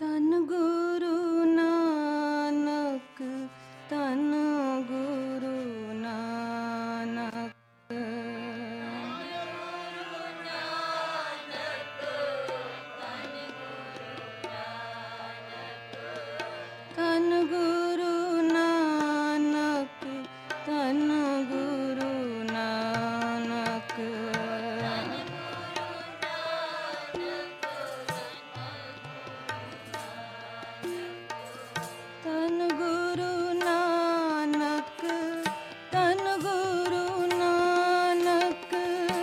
तन गुरु नानक, तन गुरु नानक। तन गुरु नानक, तन गुरु नानक। तन गुरु नानक, तन गुरु नानक।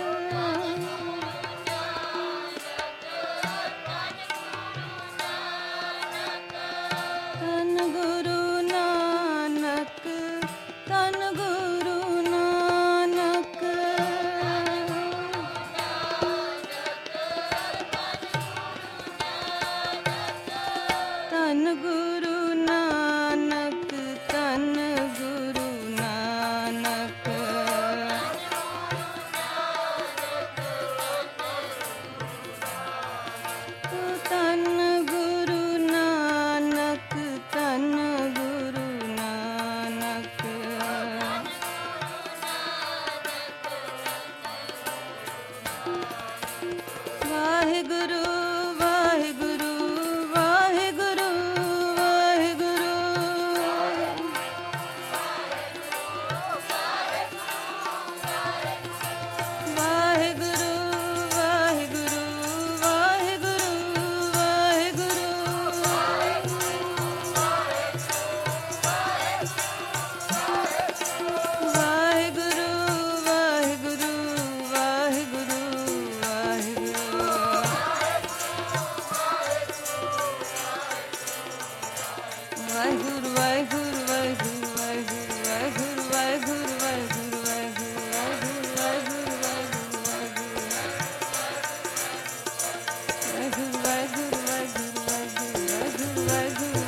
तन गुरु नानक, तन गुरु नानक। तन गुरु नानक, तन गुरु नानक। तन गुरु नानक, तन गुरु नानक। वाहिगुरु वाहिगुरु वाहिगुरु वाहिगुरु। वाहिगुरु वाहिगुरु वाहिगुरु वाहिगुरु। वाहिगुरु वाहिगुरु वाहिगुरु वाहिगुरु। वाहिगुरु वाहिगुरु वाहिगुरु वाहिगुरु वाहिगुरु वाहिगुरु वाहिगुरु वाहिगुरु वाहिगुरु वाहिगुरु वाहिगुरु वाहिगुरु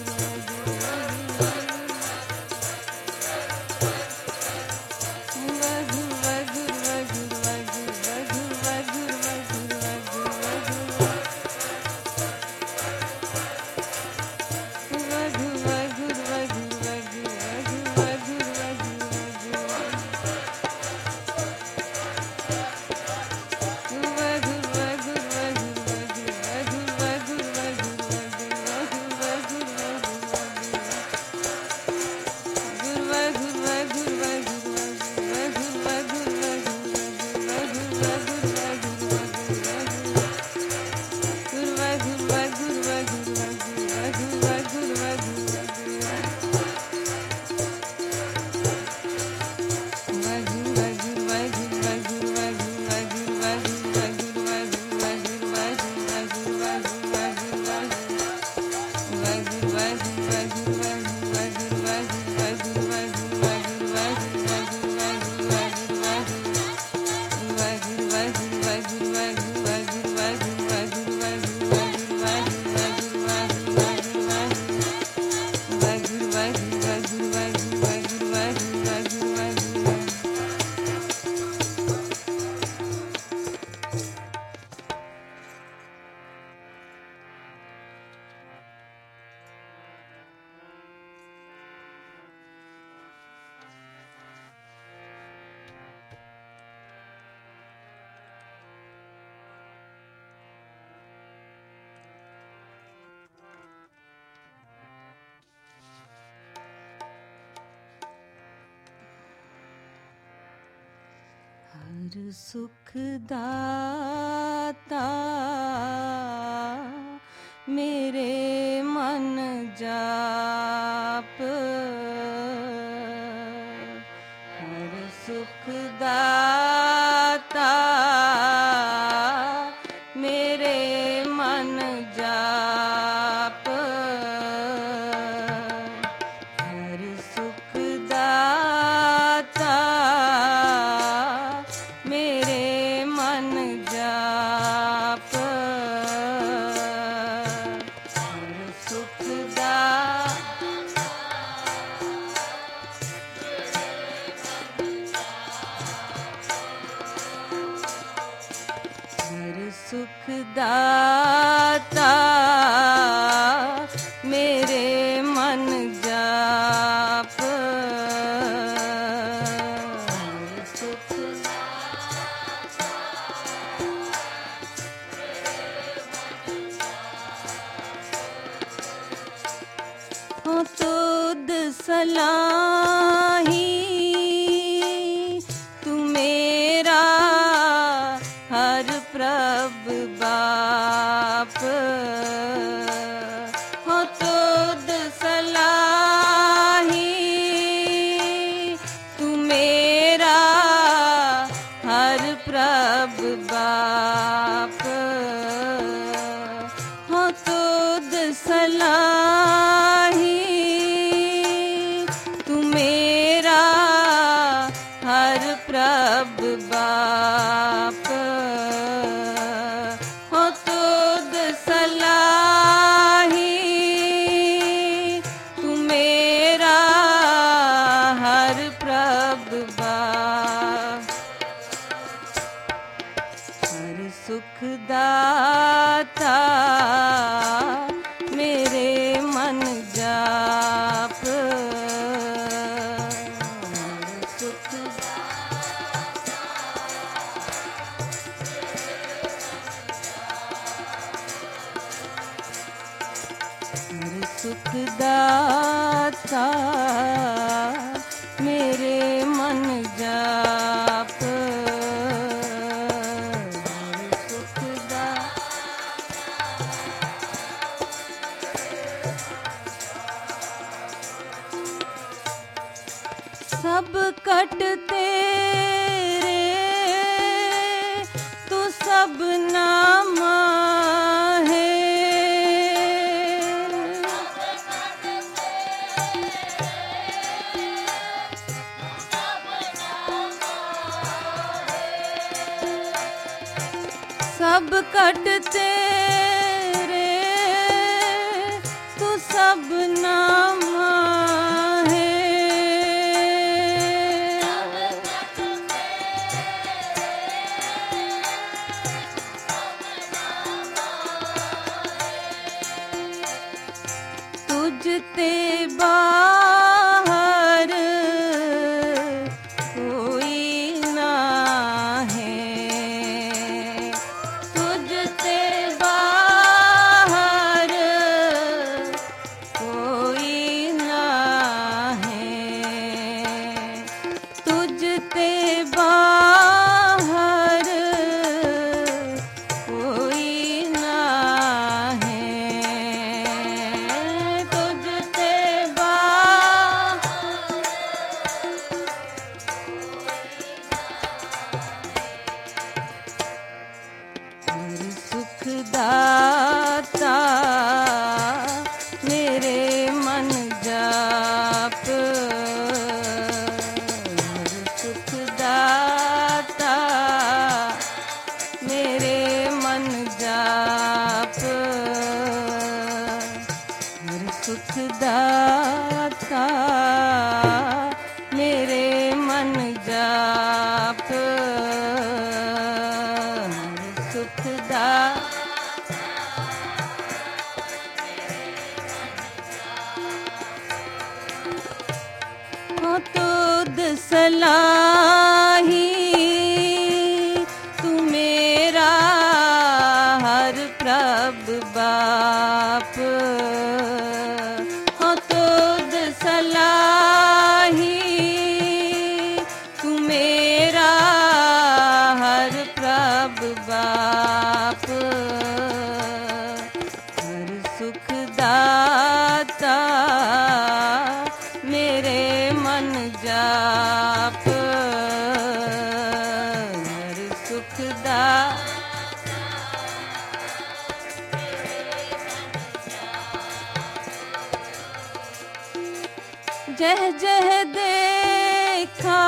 हर सुख दाता मेरे मन जाप। हर सुख दाता मेरे मन जाप। हर सुख दाता मेरे मन जाप। हर सुख दाता हर सुख दाता हो तुद सलाही तू मेरा हर प्रभ बाप हो तुद सलाही तू मेरा हर प्रभ बाप हो तुद सलाही तू मेरा हर प्रभ बाप हो तुद सलाही तू मेरा हर प्रभ बाप हर सुख दाता मेरे मन जाप हर सुख हर सुख दाता मेरे मन जाप हर सुख सब कट तेरे तू सब नामा है सब कट तेरे तू सब नामा है तुझते बाहर कोई ना है तुझते बाहर कोई ना है तुझते बाहर कोई ना है तुझते बाहर हर सुख दाता मेरे मन जाप हर सुख दाता मेरे मन जाप हर सुख दाता मेरे मन जाप हर सुख दाता हो तुद सलाही तू मेरा हर प्रभ बाप हो तुद सलाही तू मेरा हर प्रभ बाप हर सुख दाता मेरे मन जाप हर सुख जह जह देखा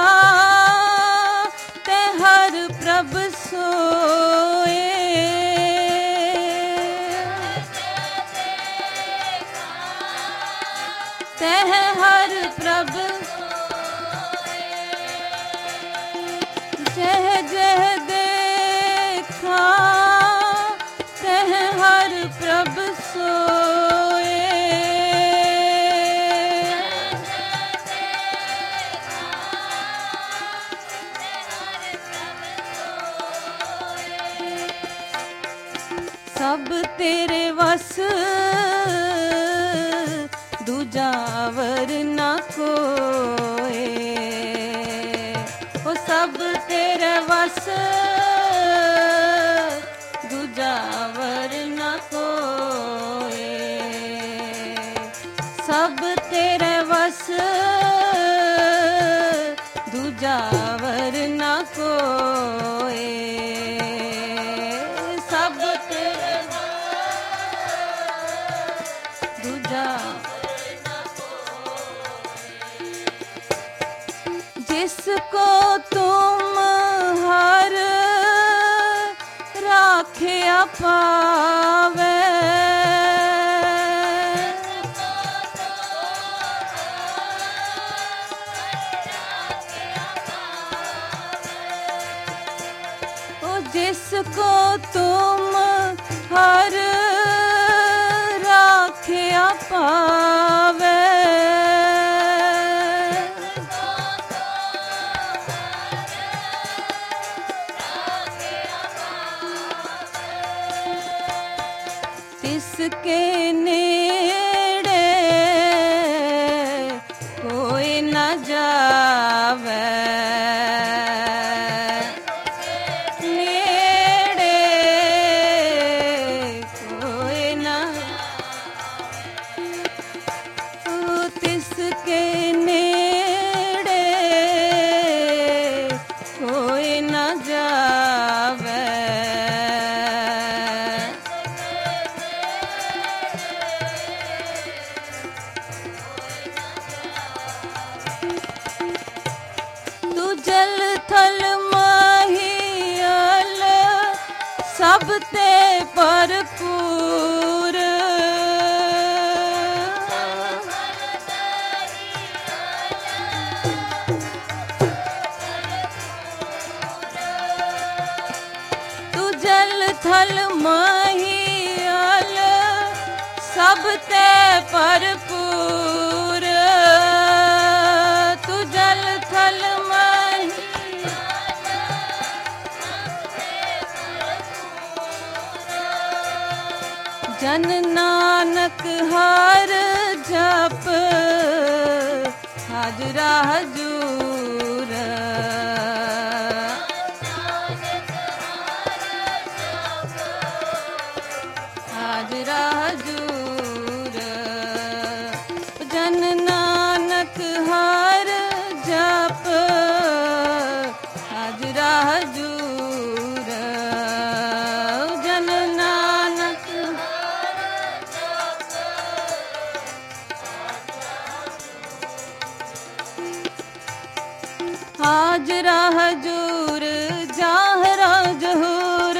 ते हर प्रभ सोए तह हर प्रभ जह जह देखा तह हर प्रभ सोए सब तेरे वस दूजा राखिया पावे। जिसको तुम हर राखिया पावे, तिसके नेड़े कोई न जावे। जल थल महियल सब ते भरपूर। तू जल थल महियल सब ते भरपूर। तू जल थल जन नानक हर जप हाजरा हजूर। हाजरा हजूर। जन नानक हर जप हाजरा हजूर। जन नानक हाजरा हजूर जाहरा जहूर।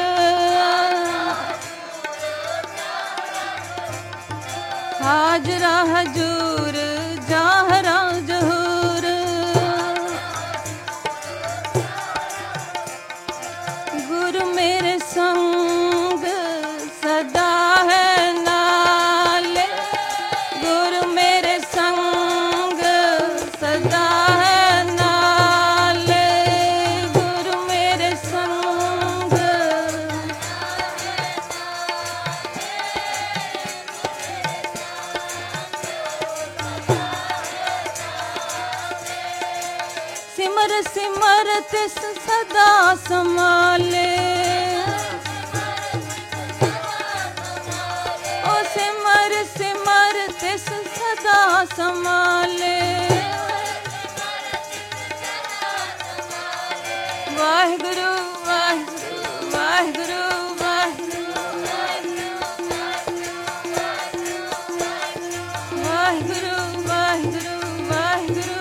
हाजरा हजूर जाहरा जहूर। गुरु मेरे संग सदा है नाले। गुरु मेरे संग सदा है सिमर सिमर तिस सदा संभाले। ओ सिमर सिमर तिस सदा संभाले। वाहिगुरु वाहिगुरु वाहिगुरु वाहिगुरु वाहिगुरु वाहिगुरु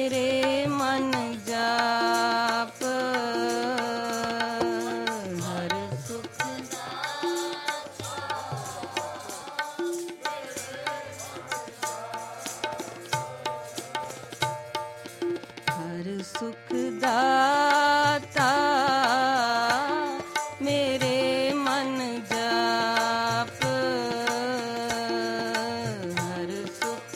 मेरे मन जाप हर सुख हर सुख दाता मेरे मन जाप हर सुख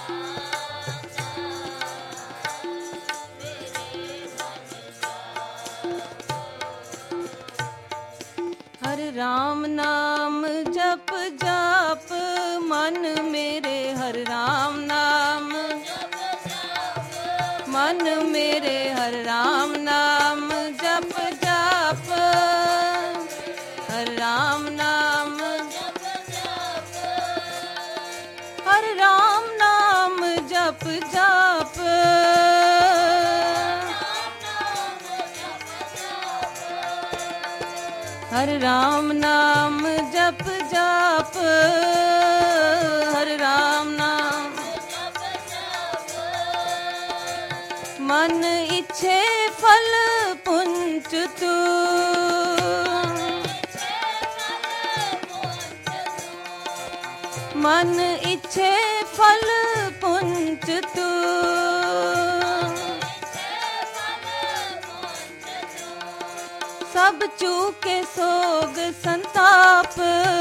हर राम नाम जप जाप मन मेरे हर राम नाम मन मेरे हर राम नाम जप जाप हर राम नाम हर राम नाम जप जाप हर राम नाम जप जाप हर राम नाम मन इच्छे फल पुंज तू मन इच्छे फल पुंज तू सब चूके सोग संताप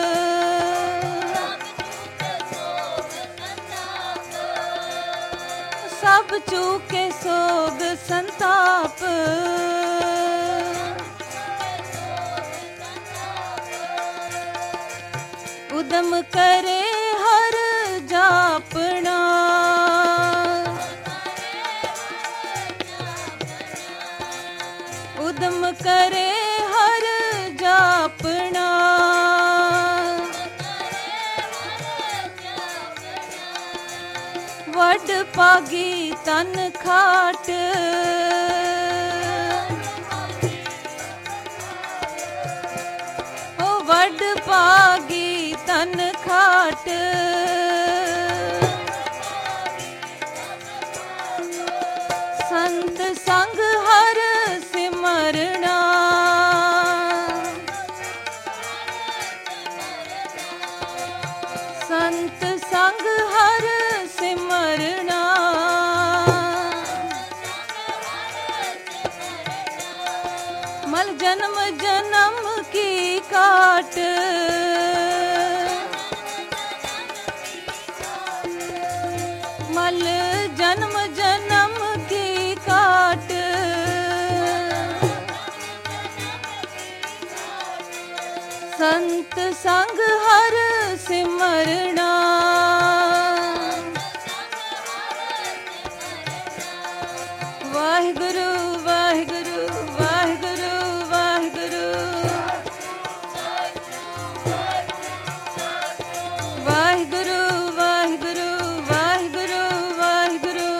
सब चूके सोग संताप उदम करे हर जापना उदम करे हर जापना वड पागी तन खाट ओ वड पागी तन खाट संत संग हर सिमरना संत संग हर सिमरना मल जन्म जन्म की काट मल जन्म जन्म की काट संत संग हर सिमरना वाहिगुरु वाहिगुरु वाहिगुरु वाहिगुरु वाहिगुरु वाहिगुरु वाहिगुरु वाहिगुरु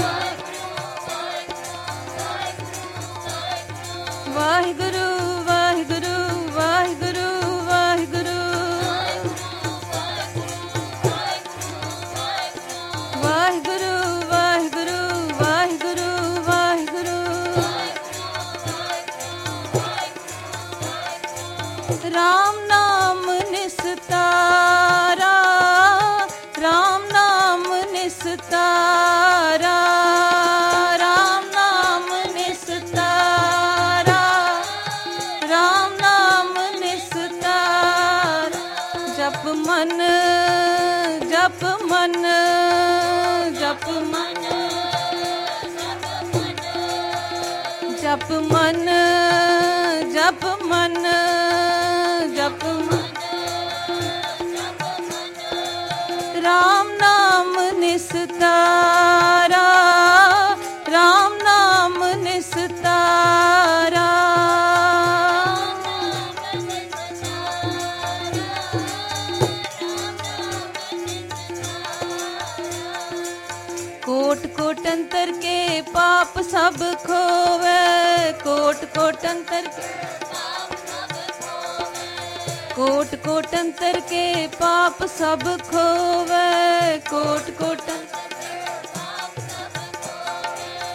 वाहिगुरु वाहिगुरु वाहिगुरु वाहिगुरु वाहिगुरु वाहिगुरु वाहिगुरु वाहिगुरु राम नाम निस्तारा राम नाम निस्तारा राम नाम निस्तारा राम नाम निस्तारा जप मन जप मन जप मन जप मन जप मन जप मन राम नाम निस्तारा राम नाम निस्तारा कोट कोट अंतर के पाप सब खोवे कोट कोट अंतर के कोट कोट अंतर के पाप सब खोवे कोट कोट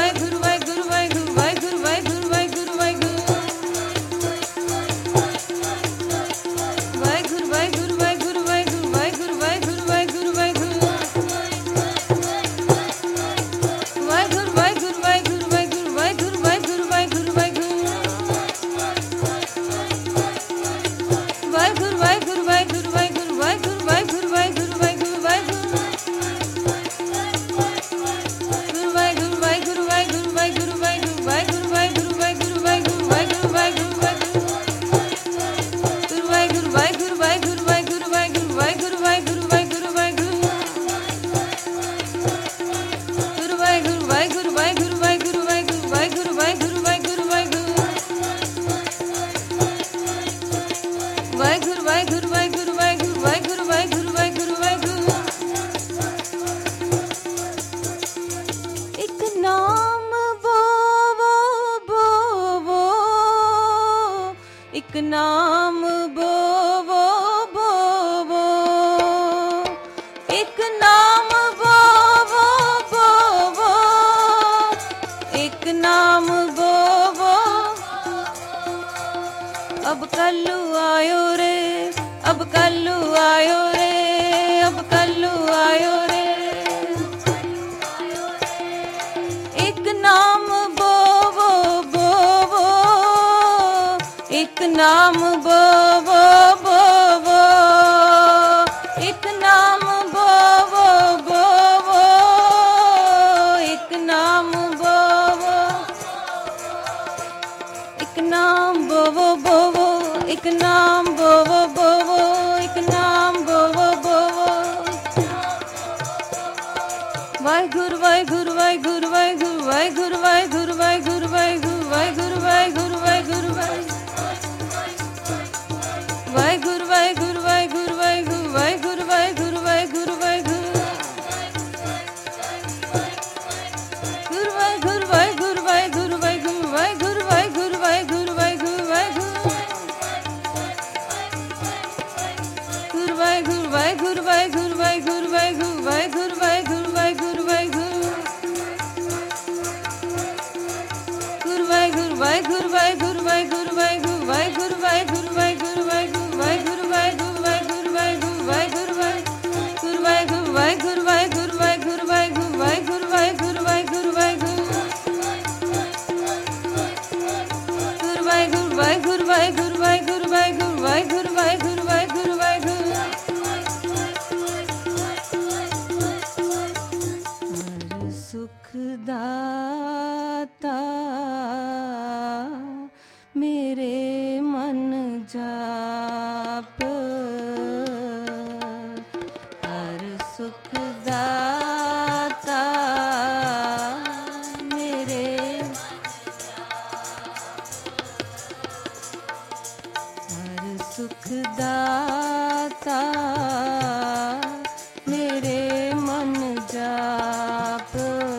ਵਾਹਿਗੁਰੂ ਵਾਹਿਗੁਰੂ ਵਾਹਿਗੁਰੂ ਵਾਹਿਗੁਰੂ ਵਾਹਿਗੁਰੂ ਵਾਹਿਗੁਰੂ ਵਾਹਿਗੁਰੂ ਵਾਹਿਗੁਰੂ ਗੁਰੂ ਵਾਹਿਗੁਰੂ ਵਾਹਿਗੁਰੂ ਵਾਹਿਗੁਰੂ ਵਾਹਿਗੁਰੂ ਵਾਹਿਗੁਰੂ ਵਾਹਿਗੁਰੂ ਵਾਹਿਗੁਰੂ ਵਾਹਿਗੁਰੂ ਵਾਹਿਗੁਰੂ ਵਾਹਿਗੁਰੂ ਵਾਹਿਗੁਰੂ ਵਾਹਿਗੁਰੂ ਵਾਹਿਗੁਰੂ ਵਾਹਿਗੁਰੂ ਵਾਹਿਗੁਰੂ ਵਾਹਿਗੁਰੂ ਵਾਹਿਗੁਰੂ ਇੱਕ ਨਾਮ ਬੋਵੋ ਬੋਵੋ ਇੱਕ ਨਾਮ ਬੋਵੋ ਬੋਵੋ ਇੱਕ ਨਾਮ ਬੋਵੋ ਬੋਵੋ ਇੱਕ ਨਾਮ ਬੋਵੋ अब कल्लू आयो रे अब कल्लू आयो रे अब कल्लू आयो रे एक नाम बोवो बोवो एक नाम बोवो बोवो एक नाम बोवो बोवो एक नाम बोवो एक नाम बोवो बोवो एक नाम बोवो बोवो एक नाम बोवो बोवो वाहिगुरु वाहिगुरु वाहिगुरु वाहिगुरु वाहिगुरु वाहिगुरु वाहिगुरु वाहिगुरु वाहिगुरु वाहिगुरु वाहिगुरु वाहिगुरु वाहिगुरु वाहिगुरु वाहिगुरु वाहिगुरु वाहिगुरु वाहिगुरु वाहिगुरु गुरु वाहिगुरु वाहिगुरु वाहिगुरु वाहिगुरु वाहिगुरु वाहिगुरु वाहिगुरु वाहिगुरु वाहिगुरु गुरु वाहिगुरु वाहिगुरु वाहिगुरु वाहिगुरु वाहिगुरु वाहिगुरु वाहिगुरु वाहिगुरु वाहिगुरु गुरु वाहिगुरु वाहिगुरु वाहिगुरु वाहिगुरु वाहिगुरु वाहिगुरु वाहिगुरु वाहिगुरु वाहिगुरु वाहिगुरु वाहिगुरु वाहिगुरु वाहिगुरु वाहिगुरु गुरु वाहिगुरु वाहिगुरु वाहिगुरु वाहिगुरु वाहिगुरु वाहिगुरु वाहिगुरु वाहिगुरु वाहिगुरु गुरु वाहिगुरु वाहिगुरु वाहिगुरु वाहिगुरु वाहिगुरु वाहिगुरु वाहिगुरु वाहिगुरु वाहिगुरु हर सुख दाता मेरे मन जाप हर सुख दाता मेरे हर सुख दाता मेरे मन जाप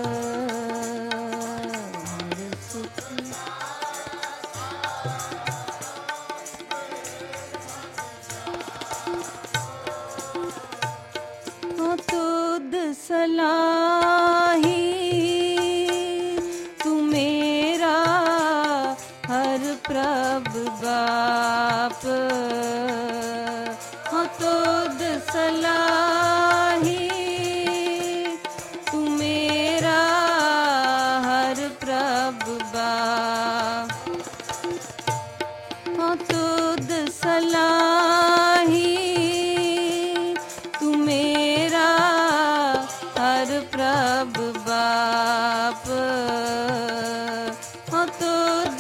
हर सुख तुद सलाही तू मेरा हर प्रभ बाप हाँ तुद सलाही तू मेरा हर प्रभ बाप हाँ तुद सलाही तू मेरा हर प्रभ बाप हाँ तुद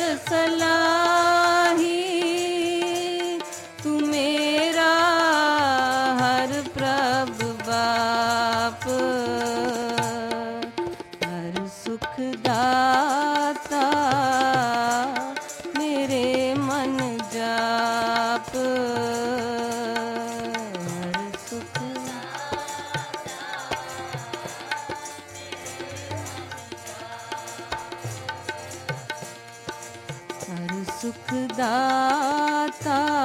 सलाही तू मेरा हर प्रभ बाप हर सुख दाता मेरे मन जाप हर सुख हर सुख दाता